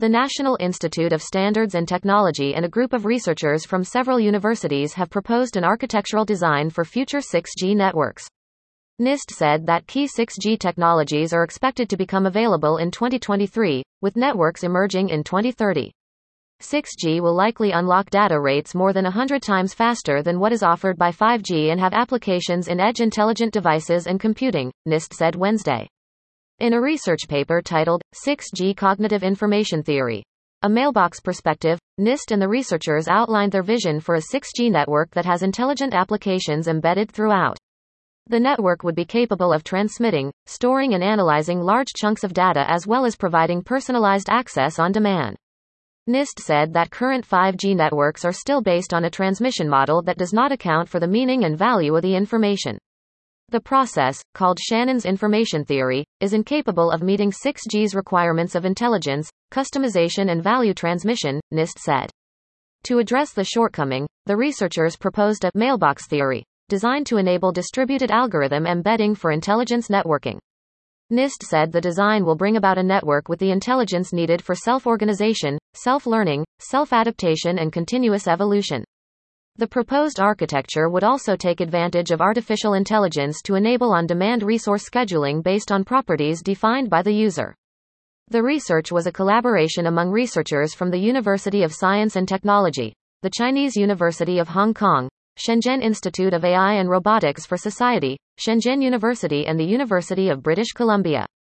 The National Institute of Standards and Technology and a group of researchers from several universities have proposed an architectural design for future 6G networks. NIST said that key 6G technologies are expected to become available in 2023, with networks emerging in 2030. 6G will likely unlock data rates more than 100 times faster than what is offered by 5G and have applications in edge intelligent devices and computing, NIST said Wednesday. In a research paper titled, 6G Cognitive Information Theory, a Mailbox Perspective, NIST and the researchers outlined their vision for a 6G network that has intelligent applications embedded throughout. The network would be capable of transmitting, storing and analyzing large chunks of data as well as providing personalized access on demand. NIST said that current 5G networks are still based on a transmission model that does not account for the meaning and value of the information. The process, called Shannon's information theory, is incapable of meeting 6G's requirements of intelligence, customization and value transmission, NIST said. To address the shortcoming, the researchers proposed a mailbox theory, designed to enable distributed algorithm embedding for intelligence networking. NIST said the design will bring about a network with the intelligence needed for self-organization, self-learning, self-adaptation and continuous evolution. The proposed architecture would also take advantage of artificial intelligence to enable on-demand resource scheduling based on properties defined by the user. The research was a collaboration among researchers from the University of Science and Technology, the Chinese University of Hong Kong, Shenzhen Institute of AI and Robotics for Society, Shenzhen University and the University of British Columbia.